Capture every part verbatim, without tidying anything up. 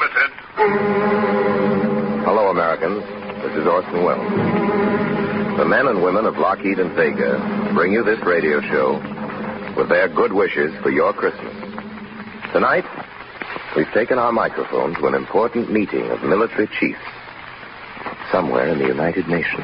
limited. Hello, Americans. This is Orson Welles. The men and women of Lockheed and Vega bring you this radio show with their good wishes for your Christmas. Tonight, we've taken our microphone to an important meeting of military chiefs somewhere in the United Nations.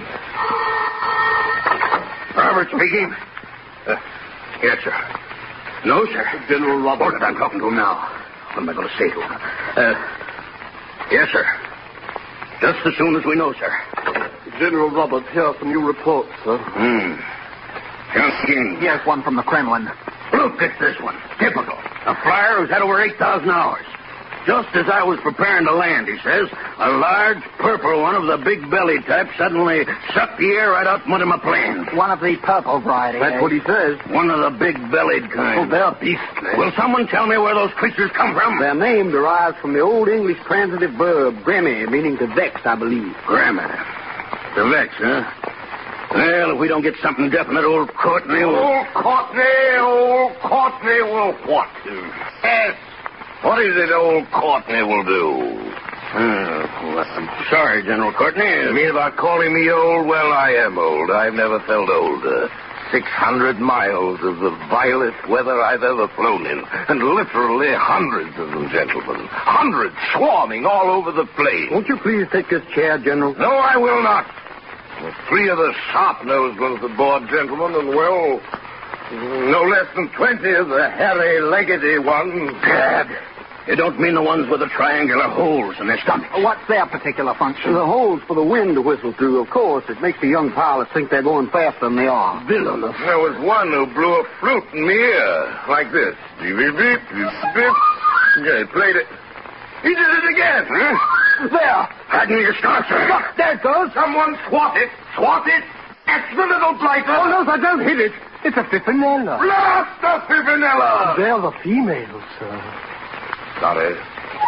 Robert speaking. Uh, yes, sir. No, sir. General Robert. I'm talking to him now. What am I going to say to him? Uh, yes, sir. Just as soon as we know, sir. General Robert, here are some new reports, sir. Hmm. Just King. Here's one from the Kremlin. Look at this one. Typical. A flyer who's had over eight thousand hours. Just as I was preparing to land, he says, a large purple one of the big-bellied type suddenly sucked the air right out from under my plane. One of the purple variety. That's eh? what he says. One of the big-bellied kind. Oh, they're beastly. Will someone tell me where those creatures come from? Their name derives from the old English transitive verb, gremmy, meaning to vex, I believe. Grammar. To vex, huh? Well, if we don't get something definite, old Courtney will... Old Courtney, old Courtney will what? Yes. What is it old Courtney will do? Uh, well, I'm sorry, General Courtney. You mean about calling me old? Well, I am old. I've never felt older. Six hundred miles of the vilest weather I've ever flown in. And literally hundreds of them, gentlemen. Hundreds swarming all over the place. Won't you please take this chair, General? No, I will not. The three of the sharp-nosed ones aboard, gentlemen, and, well, no less than twenty of the hairy-leggedy ones. Gad. You don't mean the ones with the triangular holes in their stomachs. What's their particular function? The holes for the wind to whistle through, of course. It makes the young pilots think they're going faster than they are. Villainous. There was one who blew a flute in my ear, like this. Beep, beep, beep, beep, beep. Yeah, he played it. He did it again, huh? There. Hiding your star, sir. Look, there it goes. Someone swat it. Swat it. That's the little blighter. Oh, no, sir, don't hit it. It's a Pimpinella. Blast the Pimpinella. They're the females, sir. Sorry.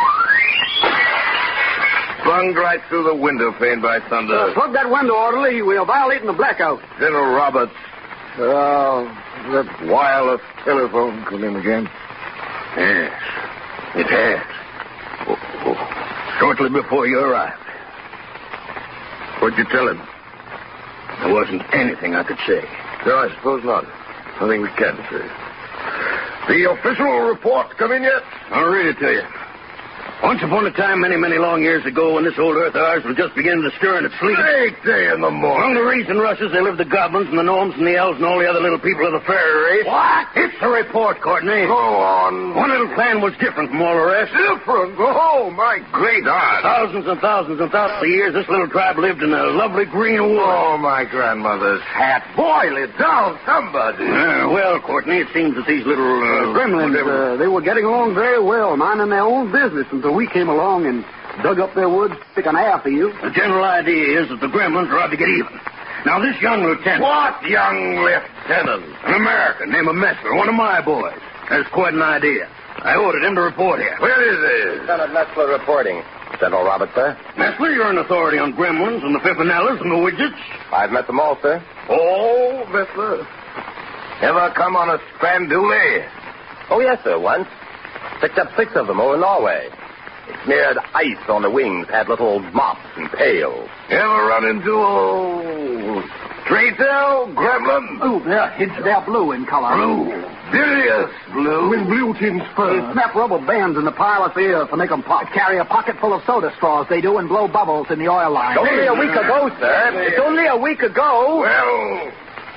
Plunged right through the window pane by thunder. Uh, plug that window, orderly. We are violating the blackout. General Roberts. Oh, that wireless telephone come in again? Yes, it has. Oh, oh. Shortly before you arrived. What'd you tell him? There wasn't anything I could say. No, I suppose not. Nothing we can say. The official report come in yet? I'll read it to you. Once upon a time, many, many long years ago, when this old earth of ours was just beginning to stir in its sleep. Great day in the morning. Among the reeds and rushes, there lived the goblins and the gnomes and the elves and all the other little people of the fairy race. What? It's a report, Courtney. Go on. One little clan was different from all the rest. Different? Oh, my great aunt. Thousands and thousands and thousands of years, this little tribe lived in a lovely green wood. Oh, my grandmother's hat. Boil it down, somebody. Uh, well, Courtney, it seems that these little... Uh, Gremlins, uh, they were getting along very well, minding their own business until we came along and dug up their woods, pick an air for you. The general idea is that the gremlins are out to get even. Now, this young lieutenant... What young lieutenant? An American named Messler, one of my boys. Has quite an idea. I ordered him to report here. Where is he? Lieutenant Messler reporting. General Roberts, sir. Messler, you're an authority on gremlins and the Pimpinellas and the widgets. I've met them all, sir. Oh, Messler. Ever come on a Spanduli? Oh, yes, sir, once. Picked up six of them over Norway. They smeared ice on the wings, had little mops and pails. Ever run into old traitor gremlin? Oh, they're, it's, they're blue in color. Blue. Bilious blue. With blue tin spurs. They snap rubber bands in the pilot's ears to make them pop. Carry a pocket full of soda straws, they do, and blow bubbles in the oil line. It's only a week ago, sir. It's only a week ago. Well...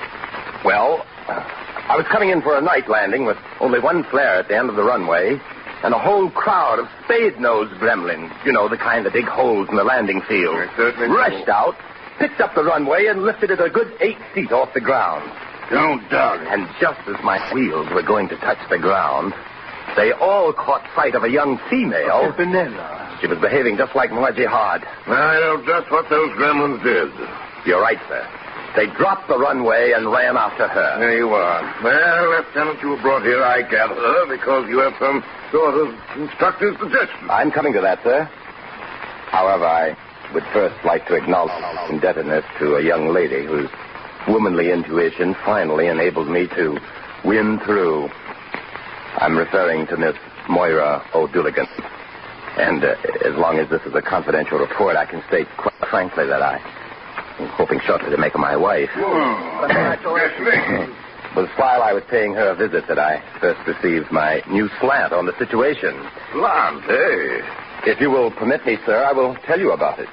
Well, I was coming in for a night landing with only one flare at the end of the runway and a whole crowd of spade-nosed gremlins. You know, the kind that dig holes in the landing field. I certainly rushed know. out, picked up the runway, and lifted it a good eight feet off the ground. Don't doubt it. And just as my wheels were going to touch the ground, they all caught sight of a young female. Pimpinella. She was behaving just like Margie Hard. I know just what those gremlins did. You're right, sir. They dropped the runway and ran after her. There you are. Well, Lieutenant, you were brought here, I gather, because you have some sort of instructive suggestion. I'm coming to that, sir. However, I would first like to acknowledge indebtedness to a young lady whose womanly intuition finally enabled me to win through. I'm referring to Miss Moira O'Dooligan. And uh, as long as this is a confidential report, I can state quite frankly that I am hoping shortly to make her my wife. Oh, yes, me. It was while I was paying her a visit that I first received my new slant on the situation. Slant, eh? If you will permit me, sir, I will tell you about it.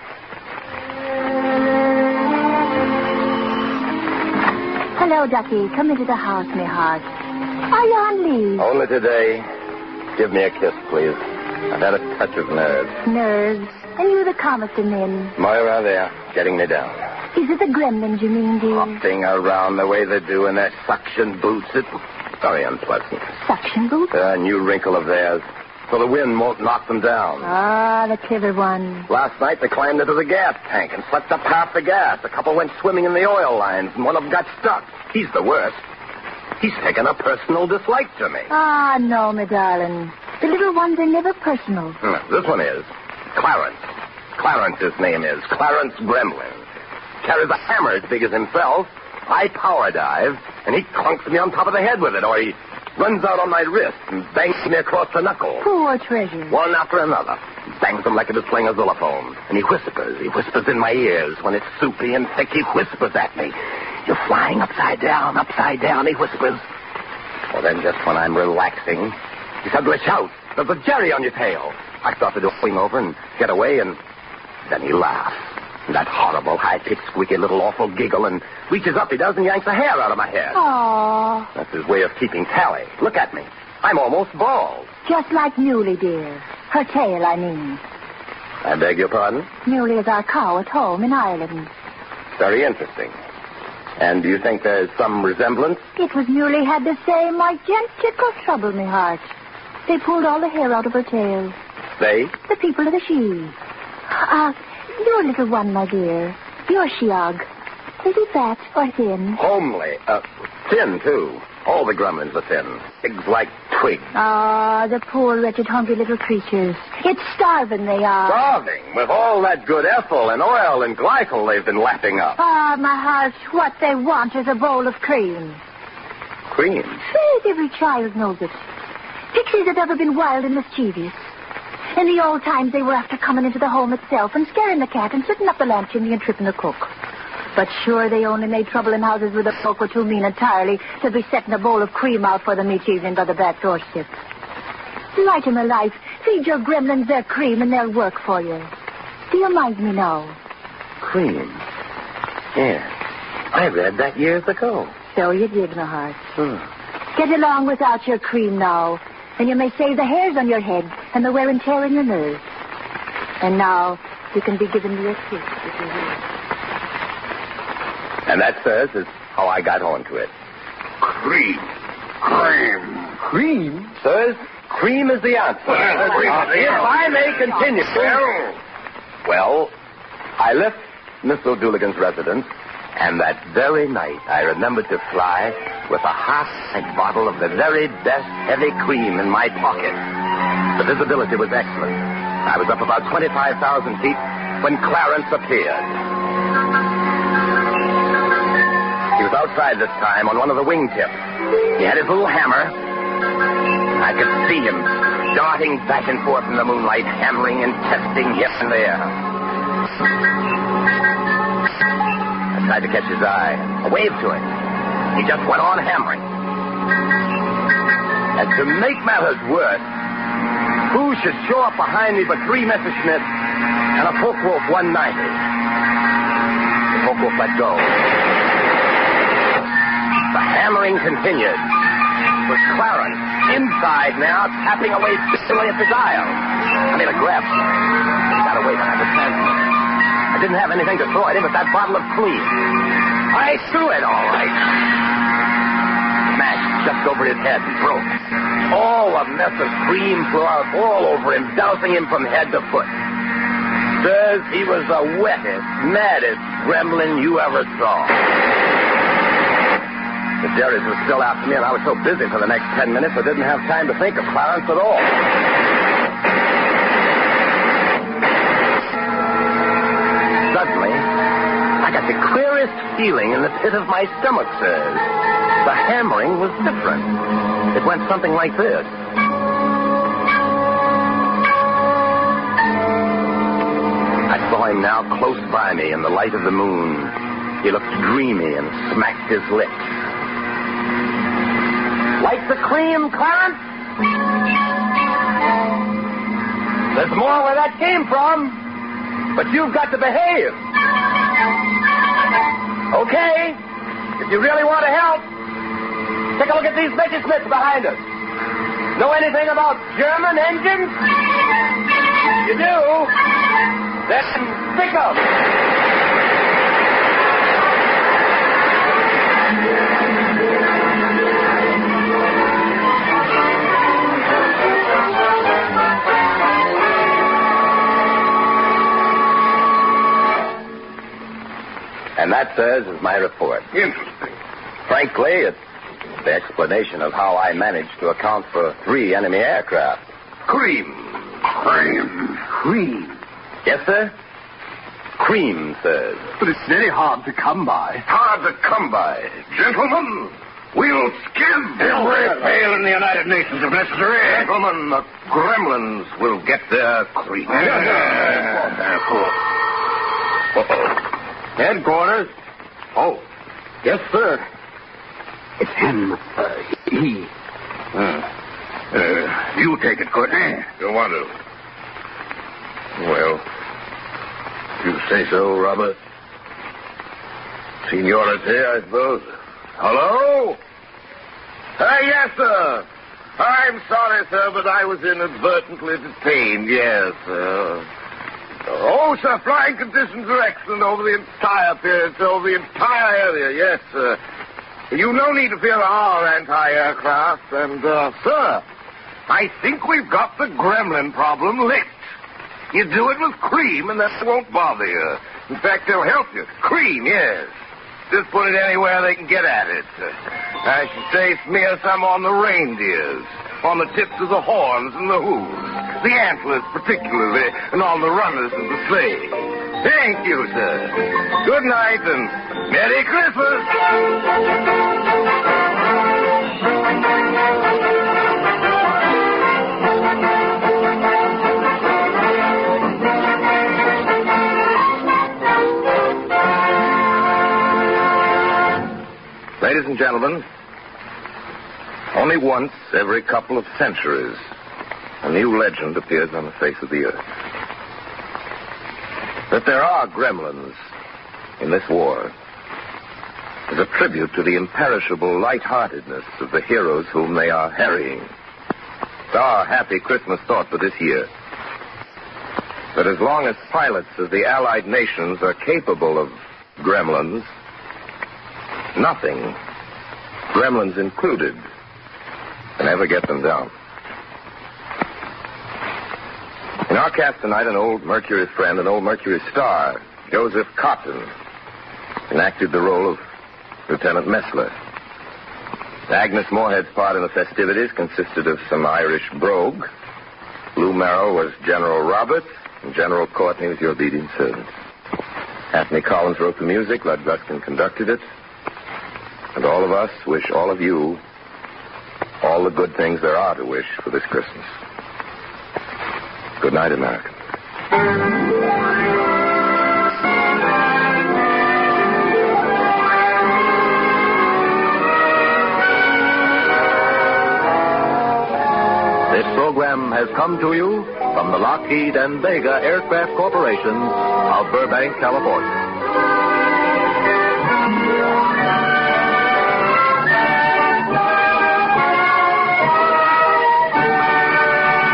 Hello, Ducky. Come into the house, me heart. Are you on leave? Only today. Give me a kiss, please. I've had a touch of nerves. Nerves. And you're the calmest of men. Moira, they're getting me down. Is it the gremlins, you mean, dear? Hopping around the way they do in their suction boots. It's very unpleasant. Suction boots? A new wrinkle of theirs. So the wind won't knock them down. Ah, the clever one. Last night they climbed into the gas tank and sucked up half the gas. A couple went swimming in the oil lines, and one of them got stuck. He's the worst. He's taken a personal dislike to me. Ah, no, my darling. The little ones are never personal. Hmm, this one is. Clarence. Clarence, his name is. Clarence Gremlin. Carries a hammer as big as himself. I power dive, and he clunks me on top of the head with it, or he runs out on my wrist and bangs me across the knuckle. Poor treasure. One after another. Bangs them like he was playing a xylophone. And he whispers. He whispers in my ears. When it's soupy and thick, he whispers at me. You're flying upside down, upside down, he whispers. Well, then just when I'm relaxing, he suddenly shouts, there's a Jerry on your tail. I start to swing over and get away, and then he laughs. And that horrible, high-pitched, squeaky little awful giggle, and reaches up, he does, and yanks a hair out of my head. Aww. That's his way of keeping tally. Look at me. I'm almost bald. Just like Muley, dear. Her tail, I mean. I beg your pardon? Muley is our cow at home in Ireland. Very interesting. And do you think there's some resemblance? It was Muley had the same identical trouble, me heart. They pulled all the hair out of her tail. They? The people of the she. Ah, uh, your little one, my dear. Your sheog. Is he fat or thin? Homely. Uh, thin, too. All the gremlins are thin. Pigs like twigs. Ah, the poor, wretched, hungry little creatures. It's starving they are. Starving? With all that good ethyl and oil and glycol they've been lapping up. Ah, my heart, what they want is a bowl of cream. Cream? Yes, every child knows it. Pixies have ever been wild and mischievous. In the old times, they were after coming into the home itself and scaring the cat and setting up the lamp chimney and tripping the cook. But sure, they only made trouble in houses where the folk were too mean entirely to be setting a bowl of cream out for them each evening by the back doorstep. Light 'em a life. Feed your gremlins their cream and they'll work for you. Do you mind me now? Cream? Yes. I read that years ago. So you did, my heart. Hmm. Get along without your cream now, and you may save the hairs on your head and the wear and tear in your nerves. And now you can be giving me a kiss if you will. And that, sirs, is how I got on to it. Cream. Cream. Cream? Sirs, cream is the answer. Well, uh, if I may continue. Well, well, I left Miss O'Dooligan's residence, and that very night I remembered to fly with a half-pint bottle of the very best heavy cream in my pocket. The visibility was excellent. I was up about twenty-five thousand feet when Clarence appeared. He was outside this time on one of the wingtips. He had his little hammer. I could see him darting back and forth in the moonlight, hammering and testing here and there. I tried to catch his eye. I waved to him. He just went on hammering. And to make matters worse, who should show up behind me but three Messerschmitts and a Focke-Wulf one ninety. The Focke-Wulf let go. The hammering continued. It was Clarence, inside now, tapping away busily at the dial. I made a grab for him. He got away behind the transmitter. I didn't have anything to throw at him but that bottle of cream. I threw it, all right. Smashed just over his head and broke. All a mess of cream flew out all over him, dousing him from head to foot. Sirs, he was the wettest, maddest gremlin you ever saw. The Jerry's were still after me, and I was so busy for the next ten minutes I didn't have time to think of Clarence at all. Suddenly, I got the queerest feeling in the pit of my stomach, sirs. The hammering was different. It went something like this. him now close by me in the light of the moon. He looked dreamy and smacked his lips. Like the cream, Clarence? There's more where that came from, but you've got to behave. Okay, if you really want to help, take a look at these Messerschmitts behind us. Know anything about German engines? You do? Then pick up. And that, sirs, is my report. Interesting. Frankly, it's the explanation of how I managed to account for three enemy aircraft. Cream. Cream. Cream. Yes, sir? Cream, sirs. But it's very hard to come by. Hard to come by. Gentlemen, we'll skin Every pail in the United Nations if necessary. Gentlemen, the gremlins will get their cream. Uh-oh. Headquarters. Oh, Yes, sir. It's him. Uh, he. uh, uh, you take it, Courtney. You want to? Well, you say so, Robert. Seniority, I suppose. Hello? Uh, yes, sir. I'm sorry, sir, but I was inadvertently detained, yes, sir. Oh, sir, flying conditions are excellent over the entire period, sir, over the entire area, yes, sir. You've no need to fear our anti-aircraft, and, uh, sir, I think we've got the gremlin problem licked. You do it with cream, and that won't bother you. In fact, they'll help you. Cream, yes. Just put it anywhere they can get at it. I should say smear some on the reindeers, on the tips of the horns and the hooves, the antlers particularly, and on the runners of the sleigh. Thank you, sir. Good night, and Merry Christmas. Ladies and gentlemen, only once every couple of centuries, a new legend appears on the face of the earth. That there are gremlins in this war is a tribute to the imperishable lightheartedness of the heroes whom they are harrying. It's our happy Christmas thought for this year. That as long as pilots of the Allied nations are capable of gremlins, nothing, gremlins included, can ever get them down. In our cast tonight, an old Mercury friend, an old Mercury star, Joseph Cotton, enacted the role of Lieutenant Messler. Agnes Moorehead's part in the festivities consisted of some Irish brogue. Lou Merrill was General Roberts, and General Courtney was your obedient servant. Anthony Collins wrote the music, Lud Gluskin conducted it. And all of us wish all of you all the good things there are to wish for this Christmas. Good night, America. This program has come to you from the Lockheed and Vega Aircraft Corporation of Burbank, California.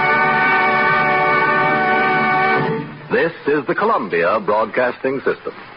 This is the Columbia Broadcasting System.